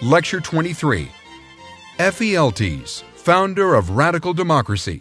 Lecture 23. Ephialtes, founder of radical democracy.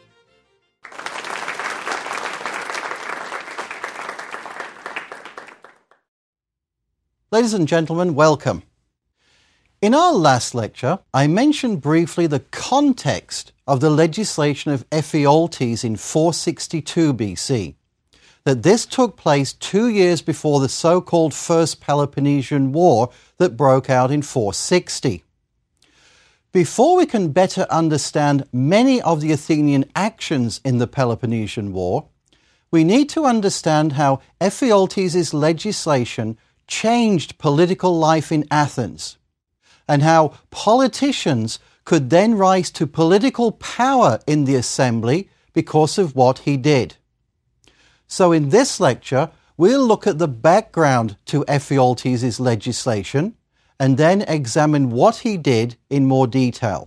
Ladies and gentlemen, welcome. In our last lecture, I mentioned briefly the context of the legislation of Ephialtes in 462 BC, that this took place 2 years before the so-called First Peloponnesian War that broke out in 460. Before we can better understand many of the Athenian actions in the Peloponnesian War, we need to understand how Ephialtes' legislation changed political life in Athens, and how politicians could then rise to political power in the assembly because of what he did. So in this lecture, we'll look at the background to Ephialtes' legislation and then examine what he did in more detail.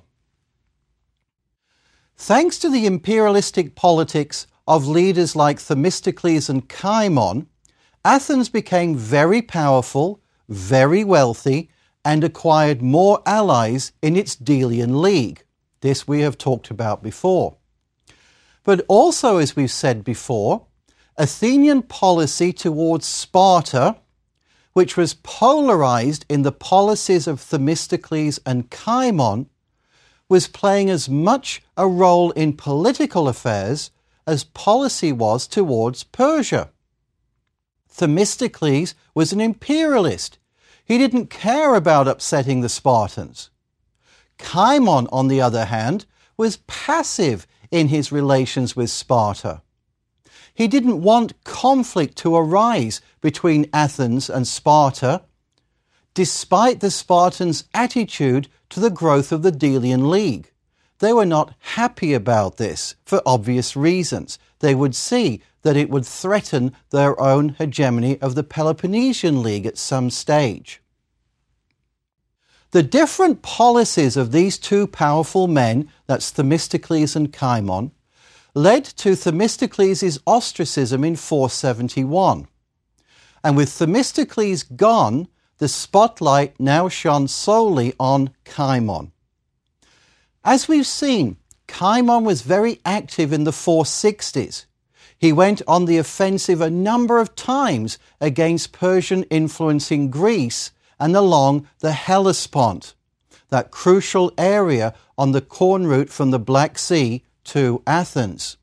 Thanks to the imperialistic politics of leaders like Themistocles and Cimon, Athens became very powerful, very wealthy, and acquired more allies in its Delian League. This we have talked about before. But also, as we've said before, Athenian policy towards Sparta, which was polarized in the policies of Themistocles and Cimon, was playing as much a role in political affairs as policy was towards Persia. Themistocles was an imperialist. He didn't care about upsetting the Spartans. Cimon, on the other hand, was passive in his relations with Sparta. He didn't want conflict to arise between Athens and Sparta, despite the Spartans' attitude to the growth of the Delian League. They were not happy about this for obvious reasons. They would see that it would threaten their own hegemony of the Peloponnesian League at some stage. The different policies of these two powerful men, that's Themistocles and Cimon, led to Themistocles' ostracism in 471. And with Themistocles gone, the spotlight now shone solely on Cimon. As we've seen, Cimon was very active in the 460s. He went on the offensive a number of times against Persian influence in Greece and along the Hellespont, that crucial area on the corn route from the Black Sea to Athens.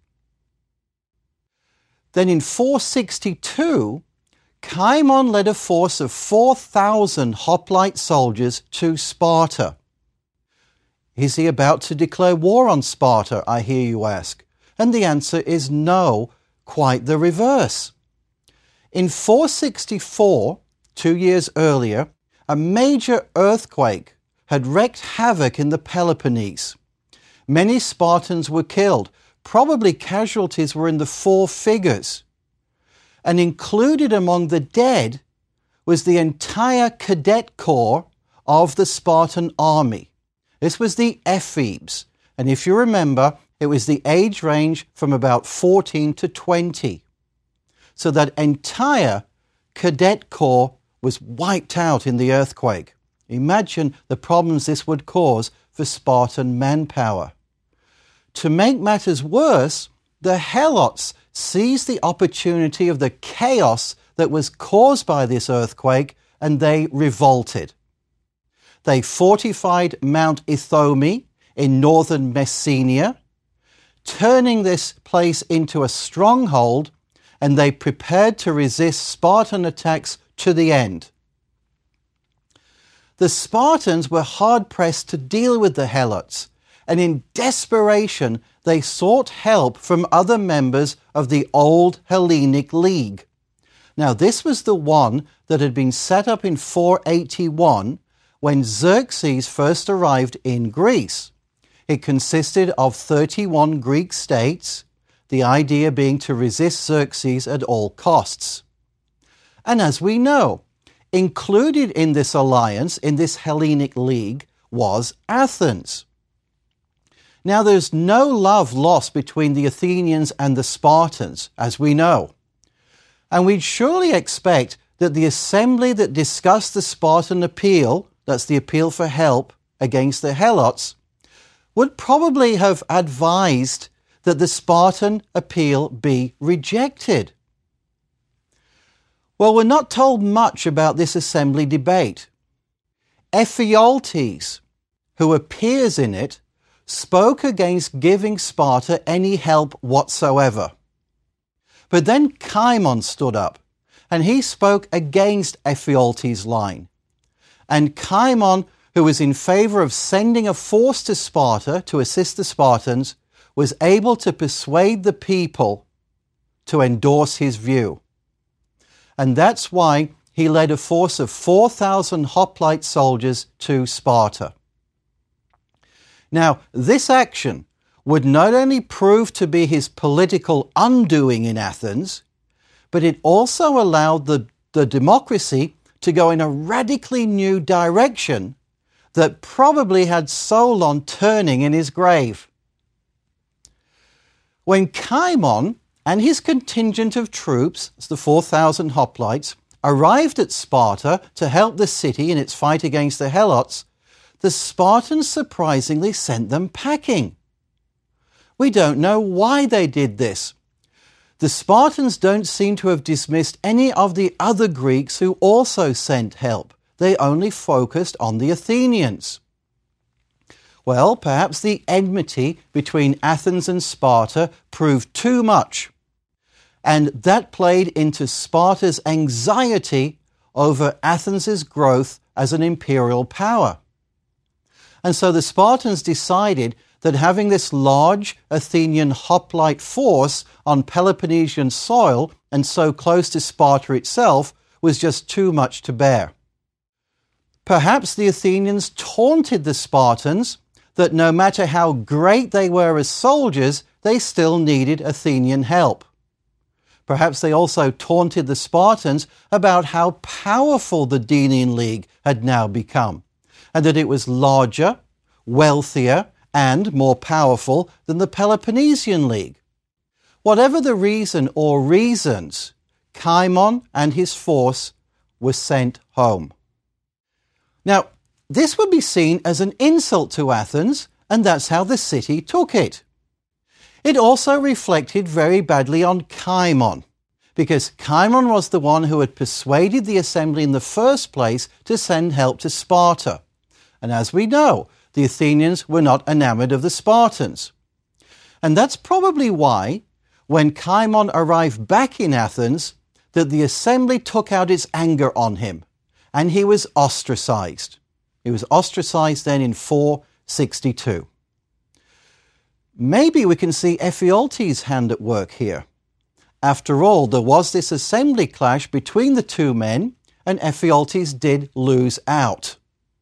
Then in 462, Cimon led a force of 4,000 hoplite soldiers to Sparta. Is he about to declare war on Sparta, I hear you ask? And the answer is no, quite the reverse. In 464, 2 years earlier, a major earthquake had wreaked havoc in the Peloponnese. Many Spartans were killed. Probably casualties were in the 4 figures. And included among the dead was the entire cadet corps of the Spartan army. This was the Ephebes. And if you remember, it was the age range from about 14 to 20. So that entire cadet corps was wiped out in the earthquake. Imagine the problems this would cause for Spartan manpower. To make matters worse, the Helots seized the opportunity of the chaos that was caused by this earthquake, and they revolted. They fortified Mount Ithome in northern Messenia, turning this place into a stronghold, and they prepared to resist Spartan attacks to the end. The Spartans were hard-pressed to deal with the Helots, and in desperation they sought help from other members of the old Hellenic League. Now this was the one that had been set up in 481 when Xerxes first arrived in Greece. It consisted of 31 Greek states, the idea being to resist Xerxes at all costs. And as we know, included in this alliance, in this Hellenic League, was Athens. Now, there's no love lost between the Athenians and the Spartans, as we know. And we'd surely expect that the assembly that discussed the Spartan appeal that's the appeal for help against the Helots, would probably have advised that the Spartan appeal be rejected. Well, we're not told much about this assembly debate. Ephialtes, who appears in it, spoke against giving Sparta any help whatsoever. But then Cimon stood up, and he spoke against Ephialtes' line. And Cimon, who was in favor of sending a force to Sparta to assist the Spartans, was able to persuade the people to endorse his view. And that's why he led a force of 4,000 hoplite soldiers to Sparta. Now, this action would not only prove to be his political undoing in Athens, but it also allowed the democracy to go in a radically new direction that probably had Solon turning in his grave. When Cimon and his contingent of troops, the 4,000 hoplites, arrived at Sparta to help the city in its fight against the Helots, the Spartans surprisingly sent them packing. We don't know why they did this. The Spartans don't seem to have dismissed any of the other Greeks who also sent help. They only focused on the Athenians. Well, perhaps the enmity between Athens and Sparta proved too much, and that played into Sparta's anxiety over Athens' growth as an imperial power. And so the Spartans decided that having this large Athenian hoplite force on Peloponnesian soil and so close to Sparta itself was just too much to bear. Perhaps the Athenians taunted the Spartans that no matter how great they were as soldiers, they still needed Athenian help. Perhaps they also taunted the Spartans about how powerful the Delian League had now become, and that it was larger, wealthier, and more powerful than the Peloponnesian League. Whatever the reason or reasons, Cimon and his force were sent home. Now, this would be seen as an insult to Athens, and that's how the city took it. It also reflected very badly on Cimon, because Cimon was the one who had persuaded the assembly in the first place to send help to Sparta. And as we know, the Athenians were not enamored of the Spartans. And that's probably why, when Cimon arrived back in Athens, that the assembly took out its anger on him, and he was ostracized. He was ostracized then in 462. Maybe we can see Ephialtes' hand at work here. After all, there was this assembly clash between the two men, and Ephialtes did lose out.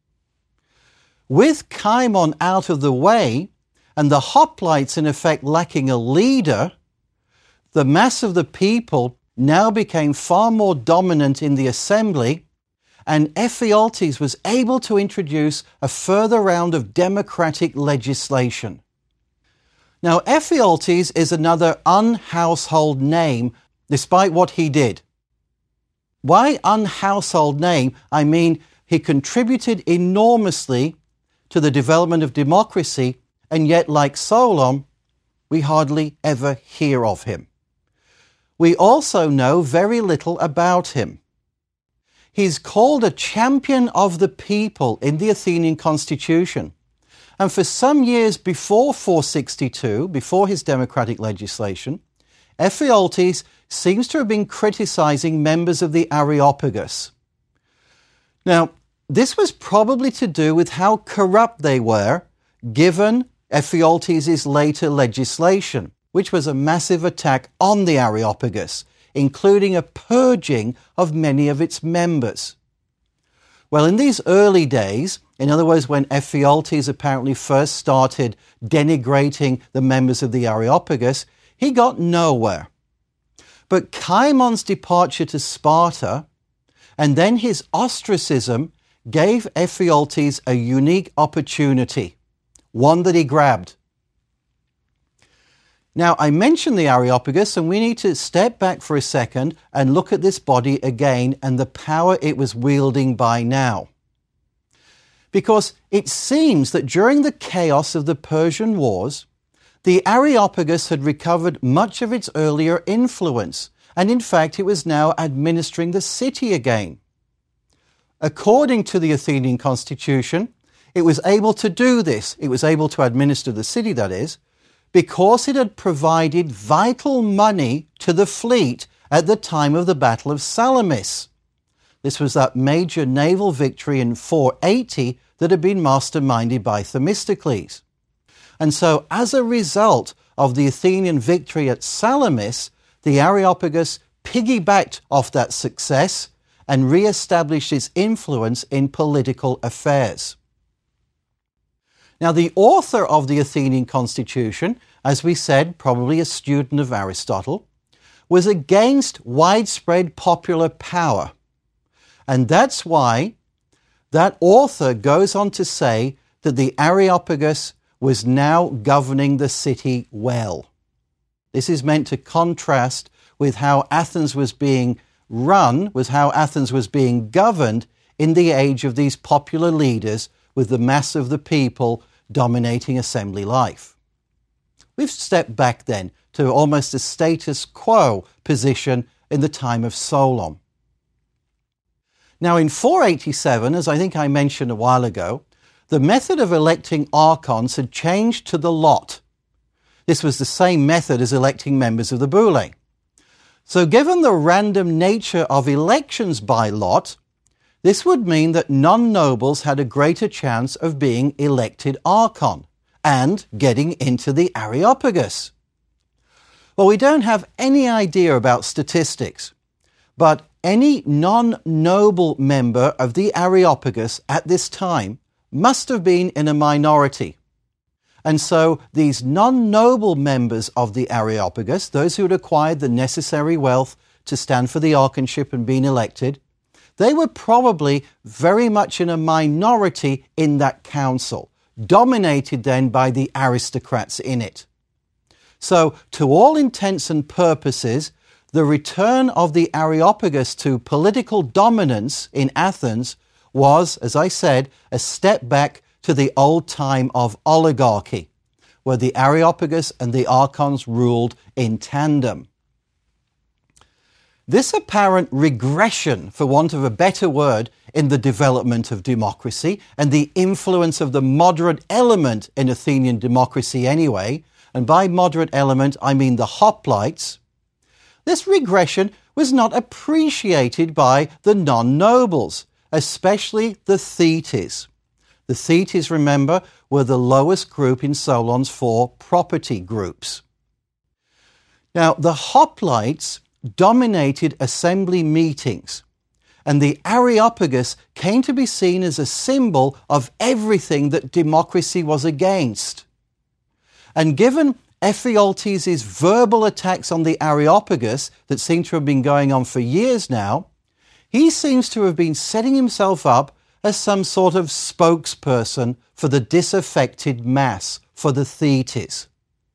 With Cimon out of the way, and the hoplites in effect lacking a leader, the mass of the people now became far more dominant in the assembly, and Ephialtes was able to introduce a further round of democratic legislation. Now, Ephialtes is another unhousehold name, despite what he did. By unhousehold name, I mean he contributed enormously to the development of democracy, and yet, like Solon, we hardly ever hear of him. We also know very little about him. He's called a champion of the people in the Athenian constitution. And for some years before 462, before his democratic legislation, Ephialtes seems to have been criticizing members of the Areopagus. Now, this was probably to do with how corrupt they were, given Ephialtes' later legislation, which was a massive attack on the Areopagus, including a purging of many of its members. Well, in these early days, in other words, when Ephialtes apparently first started denigrating the members of the Areopagus, he got nowhere. But Cimon's departure to Sparta, and then his ostracism, gave Ephialtes a unique opportunity, one that he grabbed. Now, I mentioned the Areopagus, and we need to step back for a second and look at this body again and the power it was wielding by now. because it seems that during the chaos of the Persian Wars, the Areopagus had recovered much of its earlier influence, and in fact it was now administering the city again. According to the Athenian constitution, it was able to do this, it was able to administer the city, that is, because it had provided vital money to the fleet at the time of the Battle of Salamis. This was that major naval victory in 480 that had been masterminded by Themistocles. And so, as a result of the Athenian victory at Salamis, the Areopagus piggybacked off that success and re-established its influence in political affairs. Now, the author of the Athenian constitution, as we said, probably a student of Aristotle, was against widespread popular power. And that's why that author goes on to say that the Areopagus was now governing the city well. This is meant to contrast with how Athens was being run, with how Athens was being governed in the age of these popular leaders with the mass of the people dominating assembly life. We've stepped back then to almost a status quo position in the time of Solon. Now in 487, as I think I mentioned a while ago, the method of electing archons had changed to the lot. This was the same method as electing members of the Boule. So given the random nature of elections by lot, this would mean that non-nobles had a greater chance of being elected archon and getting into the Areopagus. Well, we don't have any idea about statistics, but any non-noble member of the Areopagus at this time must have been in a minority. And so these non-noble members of the Areopagus, those who had acquired the necessary wealth to stand for the archonship and been elected, they were probably very much in a minority in that council, dominated then by the aristocrats in it. So, to all intents and purposes, the return of the Areopagus to political dominance in Athens was, as I said, a step back to the old time of oligarchy, where the Areopagus and the archons ruled in tandem. This apparent regression, for want of a better word, in the development of democracy and the influence of the moderate element in Athenian democracy anyway, and by moderate element I mean the hoplites, this regression was not appreciated by the non-nobles, especially the Thetes. The Thetes, remember, were the lowest group in Solon's 4 property groups. Now, the hoplites dominated assembly meetings, and the Areopagus came to be seen as a symbol of everything that democracy was against. And given Ephialtes' verbal attacks on the Areopagus that seem to have been going on for years now, he seems to have been setting himself up as some sort of spokesperson for the disaffected mass, for the Thetes.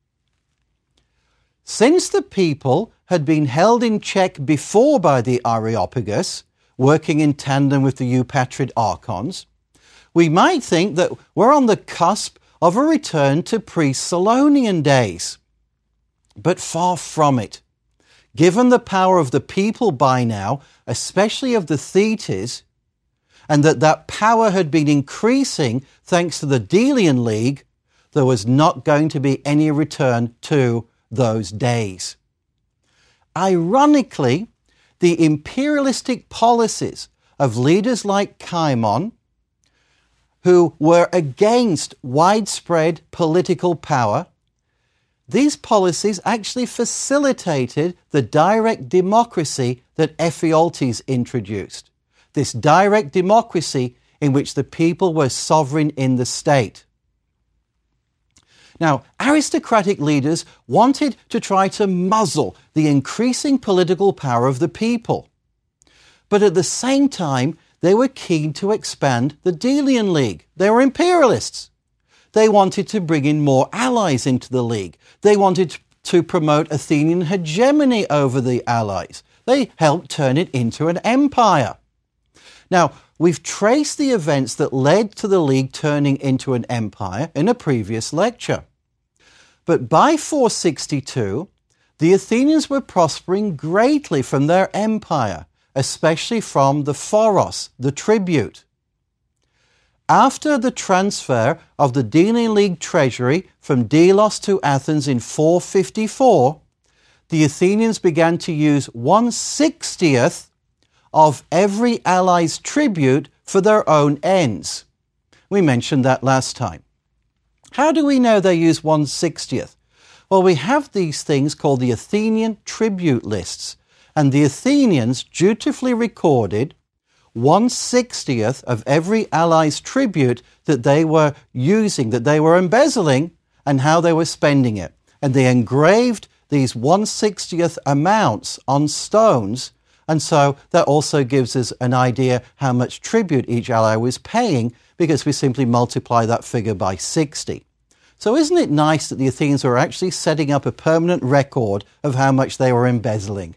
Since the people had been held in check before by the Areopagus, working in tandem with the Eupatrid archons, we might think that we're on the cusp of a return to pre-Solonian days. But far from it. Given the power of the people by now, especially of the Thetes, and that power had been increasing thanks to the Delian League, there was not going to be any return to those days. Ironically, the imperialistic policies of leaders like Cimon, who were against widespread political power, these policies actually facilitated the direct democracy that Ephialtes introduced. This direct democracy in which the people were sovereign in the state. Now, aristocratic leaders wanted to try to muzzle the increasing political power of the people. But at the same time, they were keen to expand the Delian League. They were imperialists. They wanted to bring in more allies into the league. They wanted to promote Athenian hegemony over the allies. They helped turn it into an empire. Now, we've traced the events that led to the League turning into an empire in a previous lecture. But by 462, the Athenians were prospering greatly from their empire, especially from the phoros, the tribute. After the transfer of the Delian League treasury from Delos to Athens in 454, the Athenians began to use 1/60th of every ally's tribute for their own ends. We mentioned that last time. How do we know they use 1/60th? Well, we have these things called the Athenian tribute lists, and the Athenians dutifully recorded 1/60th of every ally's tribute that they were using, that they were embezzling, and how they were spending it. And they engraved these 1/60th amounts on stones, and so that also gives us an idea how much tribute each ally was paying, because we simply multiply that figure by 60. So isn't it nice that the Athenians were actually setting up a permanent record of how much they were embezzling?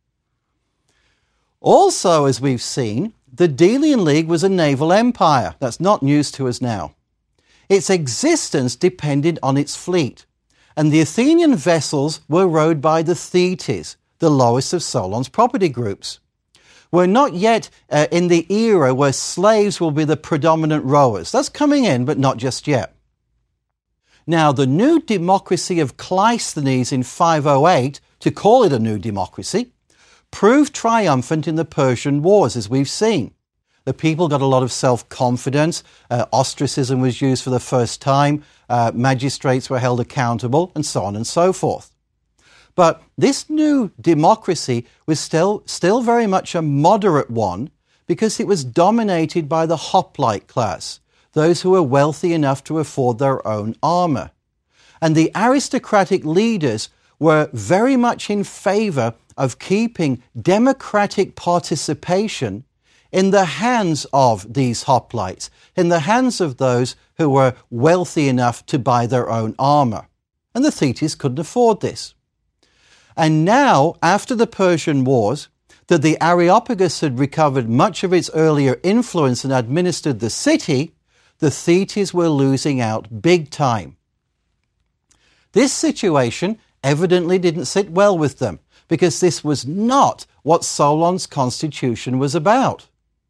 Also, as we've seen, the Delian League was a naval empire. That's not news to us now. Its existence depended on its fleet, and the Athenian vessels were rowed by the Thetes, the lowest of Solon's property groups. We're not yet in the era where slaves will be the predominant rowers. That's coming in, but not just yet. Now, the new democracy of Cleisthenes in 508, to call it a new democracy, proved triumphant in the Persian Wars, as we've seen. The people got a lot of self-confidence, ostracism was used for the first time, magistrates were held accountable, and so on and so forth. But this new democracy was still very much a moderate one, because it was dominated by the hoplite class, those who were wealthy enough to afford their own armor. And the aristocratic leaders were very much in favor of keeping democratic participation in the hands of these hoplites, in the hands of those who were wealthy enough to buy their own armor. And the Thetes couldn't afford this. And now, after the Persian Wars, that the Areopagus had recovered much of its earlier influence and administered the city, the Thetes were losing out big time. This situation evidently didn't sit well with them, because this was not what Solon's constitution was about.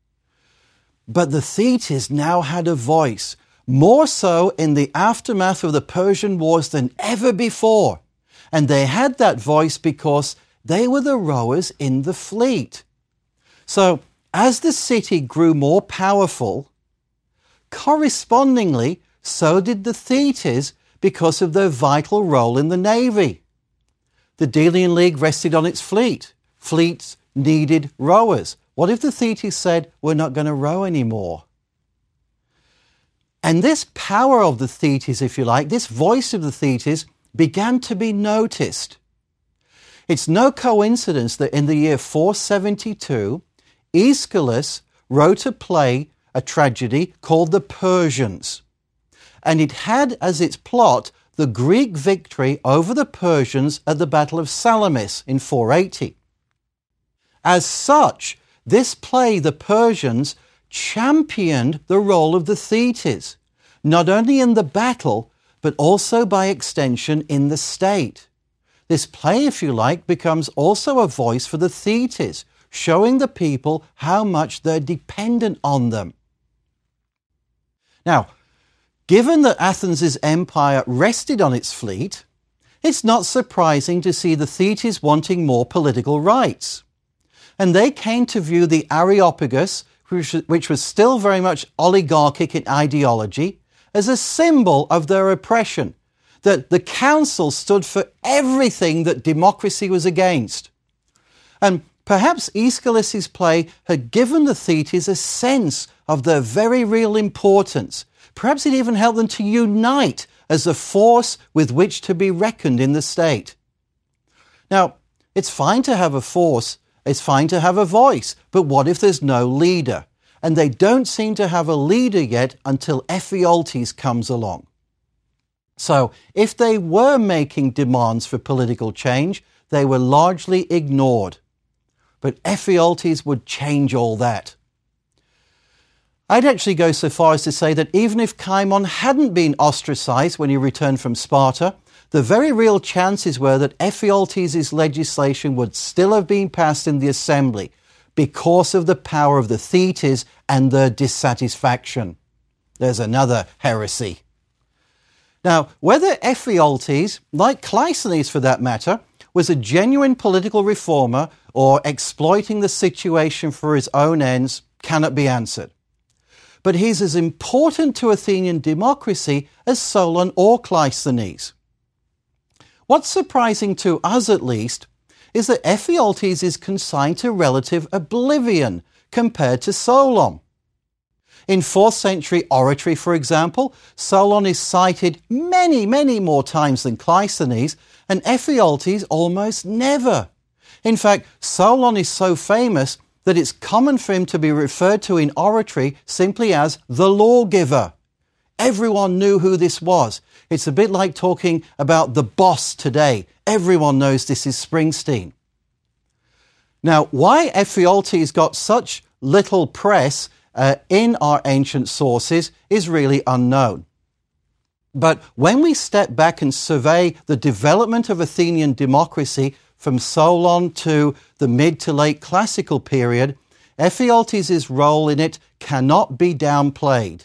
But the Thetes now had a voice, more so in the aftermath of the Persian Wars than ever before. And they had that voice because they were the rowers in the fleet. So, as the city grew more powerful, correspondingly, so did the Thetes because of their vital role in the navy. The Delian League rested on its fleet. Fleets needed rowers. What if the Thetes said, we're not going to row anymore? And this power of the Thetes, if you like, this voice of the Thetes, began to be noticed. It's no coincidence that in the year 472, Aeschylus wrote a play, a tragedy called The Persians. And it had as its plot the Greek victory over the Persians at the Battle of Salamis in 480. As such, this play, The Persians, championed the role of the Thetes, not only in the battle, but also by extension in the state. This play, if you like, becomes also a voice for the Thetes, showing the people how much they're dependent on them. Now, given that Athens' empire rested on its fleet, it's not surprising to see the Thetes wanting more political rights. And they came to view the Areopagus, which was still very much oligarchic in ideology, as a symbol of their oppression, that the council stood for everything that democracy was against. And perhaps Aeschylus' play had given the Thetes a sense of their very real importance. Perhaps it even helped them to unite as a force with which to be reckoned in the state. Now, it's fine to have a force, it's fine to have a voice, but what if there's no leader? And they don't seem to have a leader yet until Ephialtes comes along. So, if they were making demands for political change, they were largely ignored. But Ephialtes would change all that. I'd actually go so far as to say that even if Cimon hadn't been ostracized when he returned from Sparta, the very real chances were that Ephialtes' legislation would still have been passed in the assembly because of the power of the Thetes and their dissatisfaction. There's another heresy. Now, whether Ephialtes, like Cleisthenes for that matter, was a genuine political reformer or exploiting the situation for his own ends cannot be answered. But he's as important to Athenian democracy as Solon or Cleisthenes. What's surprising to us, at least, is that Ephialtes is consigned to relative oblivion compared to Solon. In 4th century oratory, for example, Solon is cited many, many more times than Cleisthenes, and Ephialtes almost never. In fact, Solon is so famous that it's common for him to be referred to in oratory simply as the lawgiver. Everyone knew who this was. It's a bit like talking about the boss today. Everyone knows this is Springsteen. Now, why Ephialtes got such little press in our ancient sources is really unknown. But when we step back and survey the development of Athenian democracy from Solon to the mid to late classical period, Ephialtes' role in it cannot be downplayed.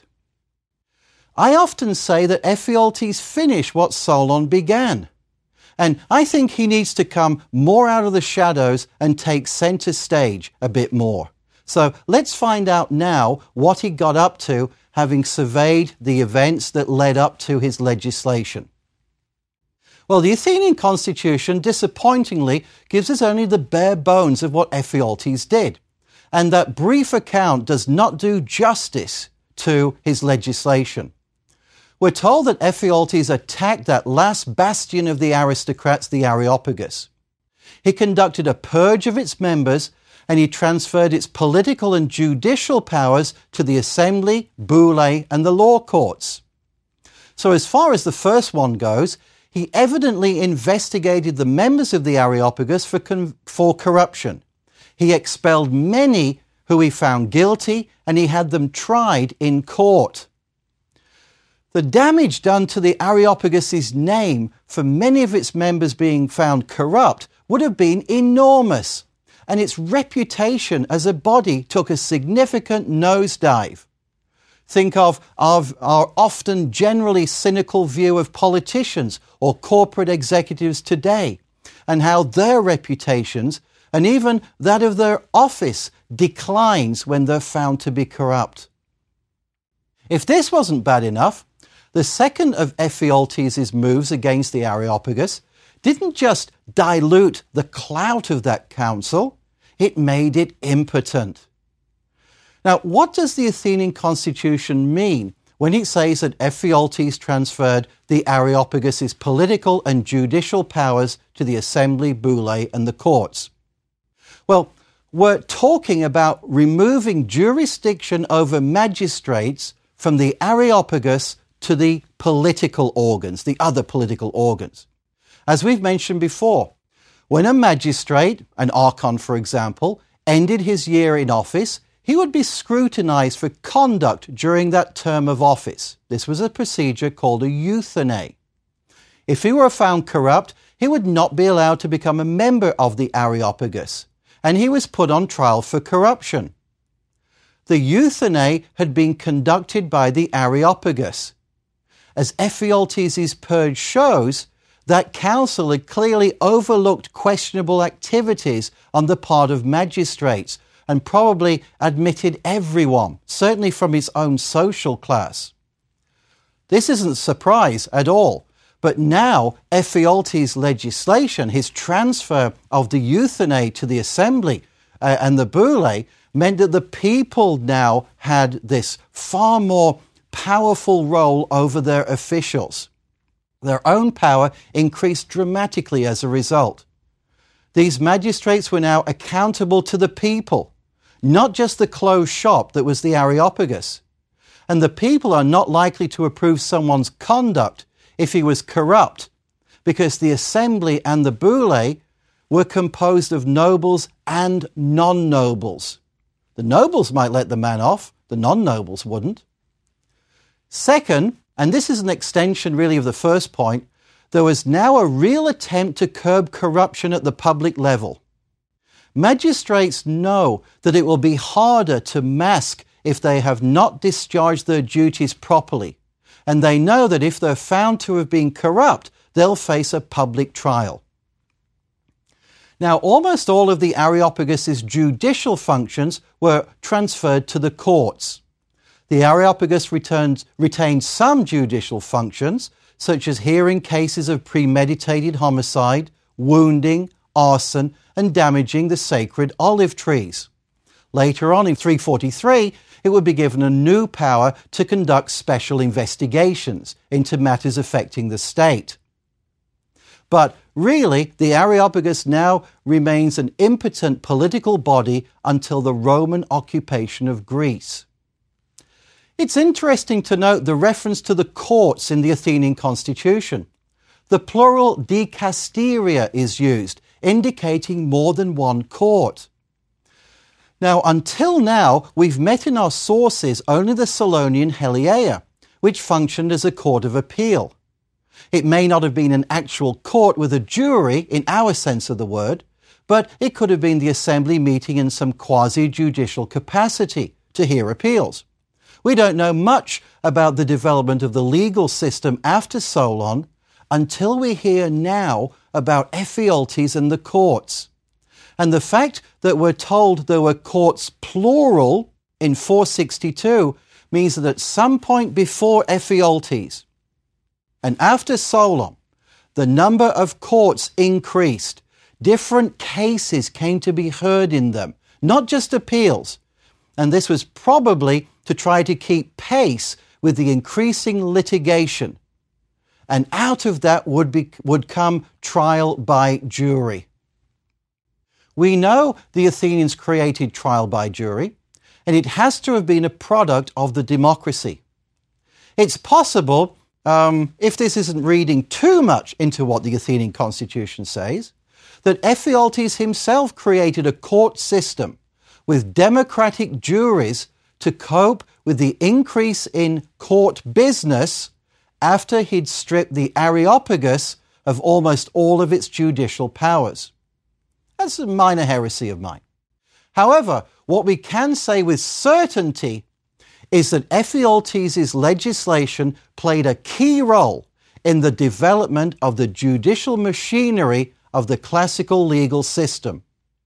I often say that Ephialtes finished what Solon began. And I think he needs to come more out of the shadows and take center stage a bit more. So let's find out now what he got up to, having surveyed the events that led up to his legislation. Well, the Athenian constitution, disappointingly, gives us only the bare bones of what Ephialtes did. And that brief account does not do justice to his legislation. We're told that Ephialtes attacked that last bastion of the aristocrats, the Areopagus. He conducted a purge of its members, and he transferred its political and judicial powers to the assembly, boule, and the law courts. So as far as the first one goes, he evidently investigated the members of the Areopagus for corruption. He expelled many who he found guilty, and he had them tried in court. The damage done to the Areopagus' name for many of its members being found corrupt would have been enormous, and its reputation as a body took a significant nosedive. Think of our often generally cynical view of politicians or corporate executives today, and how their reputations, and even that of their office, declines when they're found to be corrupt. If this wasn't bad enough, the second of Ephialtes' moves against the Areopagus didn't just dilute the clout of that council, it made it impotent. Now, what does the Athenian constitution mean when it says that Ephialtes transferred the Areopagus' political and judicial powers to the assembly, boule, and the courts? Well, we're talking about removing jurisdiction over magistrates from the Areopagus to the political organs, the other political organs. As we've mentioned before, when a magistrate, an archon for example, ended his year in office, he would be scrutinized for conduct during that term of office. This was a procedure called a euthanae. If he were found corrupt, he would not be allowed to become a member of the Areopagus, and he was put on trial for corruption. The euthanae had been conducted by the Areopagus. As Ephialtes' purge shows, that council had clearly overlooked questionable activities on the part of magistrates and probably admitted everyone, certainly from his own social class. This isn't a surprise at all, but now Ephialtes' legislation, his transfer of the euthanae to the assembly and the boule, meant that the people now had this far more powerful role over their officials. Their own power increased dramatically as a result. These magistrates were now accountable to the people, not just the closed shop that was the Areopagus. And the people are not likely to approve someone's conduct if he was corrupt, because the assembly and the boule were composed of nobles and non-nobles. The nobles might let the man off, The non-nobles wouldn't. Second, and this is an extension really of the first point, there was now a real attempt to curb corruption at the public level. Magistrates know that it will be harder to mask if they have not discharged their duties properly, and they know that if they're found to have been corrupt, they'll face a public trial. Now, almost all of the Areopagus' judicial functions were transferred to the courts. The Areopagus retained some judicial functions, such as hearing cases of premeditated homicide, wounding, arson, and damaging the sacred olive trees. Later on, in 343, it would be given a new power to conduct special investigations into matters affecting the state. But really, the Areopagus now remains an impotent political body until the Roman occupation of Greece. It's interesting to note the reference to the courts in the Athenian constitution. The plural dikasteria is used, indicating more than one court. Now, until now, we've met in our sources only the Solonian Heliaea, which functioned as a court of appeal. It may not have been an actual court with a jury in our sense of the word, but it could have been the assembly meeting in some quasi-judicial capacity to hear appeals. We don't know much about the development of the legal system after Solon until we hear now about Ephialtes and the courts. And the fact that we're told there were courts plural in 462 means that at some point before Ephialtes and after Solon, the number of courts increased. Different cases came to be heard in them, not just appeals. And this was probably to try to keep pace with the increasing litigation. And out of that would come trial by jury. We know the Athenians created trial by jury, and it has to have been a product of the democracy. It's possible, if this isn't reading too much into what the Athenian constitution says, that Ephialtes himself created a court system with democratic juries to cope with the increase in court business after he'd stripped the Areopagus of almost all of its judicial powers. That's a minor heresy of mine. However, what we can say with certainty is that Ephialtes' legislation played a key role in the development of the judicial machinery of the classical legal system,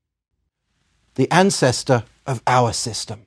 the ancestor of our system.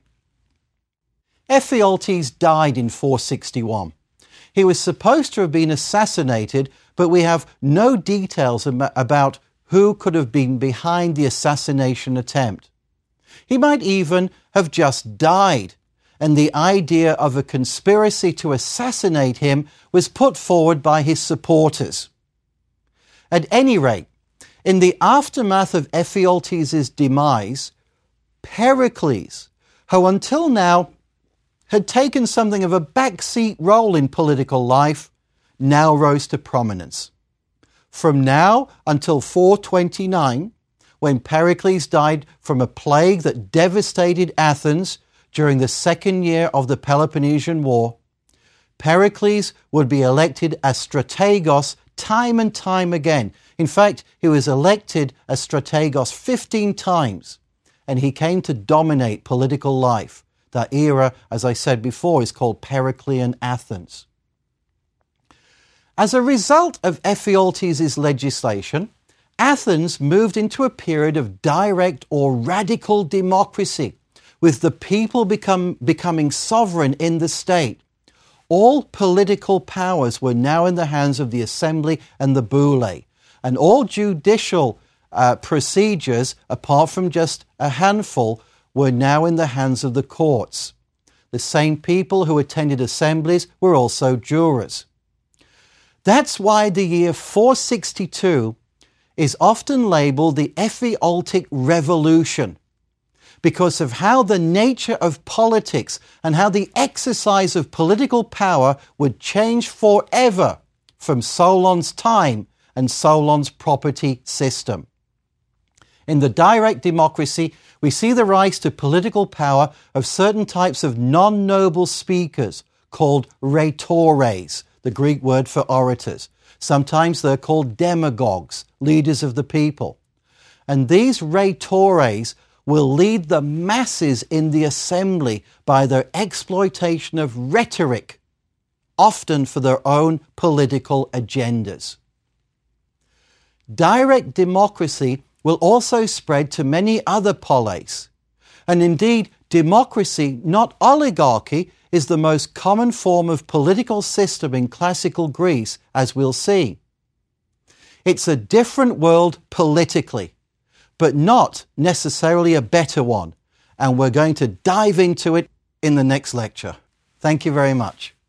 Ephialtes died in 461. He was supposed to have been assassinated, but we have no details about who could have been behind the assassination attempt. He might even have just died, and the idea of a conspiracy to assassinate him was put forward by his supporters. At any rate, in the aftermath of Ephialtes' demise, Pericles, who until now had taken something of a backseat role in political life, now rose to prominence. From now until 429, when Pericles died from a plague that devastated Athens during the second year of the Peloponnesian War, Pericles would be elected as strategos time and time again. In fact, he was elected as strategos 15 times, and he came to dominate political life. That era, as I said before, is called Periclean Athens. As a result of Ephialtes' legislation, Athens moved into a period of direct or radical democracy, with the people becoming sovereign in the state. All political powers were now in the hands of the assembly and the boule, and all judicial procedures, apart from just a handful, were now in the hands of the courts. The same people who attended assemblies were also jurors. That's why the year 462 is often labeled the Ephialtic Revolution, because of how the nature of politics and how the exercise of political power would change forever from Solon's time and Solon's property system. In the direct democracy, we see the rise to political power of certain types of non-noble speakers called rhetores, the Greek word for orators. Sometimes they're called demagogues, leaders of the people. And these rhetores will lead the masses in the assembly by their exploitation of rhetoric, often for their own political agendas. Direct democracy will also spread to many other poleis. And indeed, democracy, not oligarchy, is the most common form of political system in classical Greece, as we'll see. It's a different world politically, but not necessarily a better one. And we're going to dive into it in the next lecture. Thank you very much.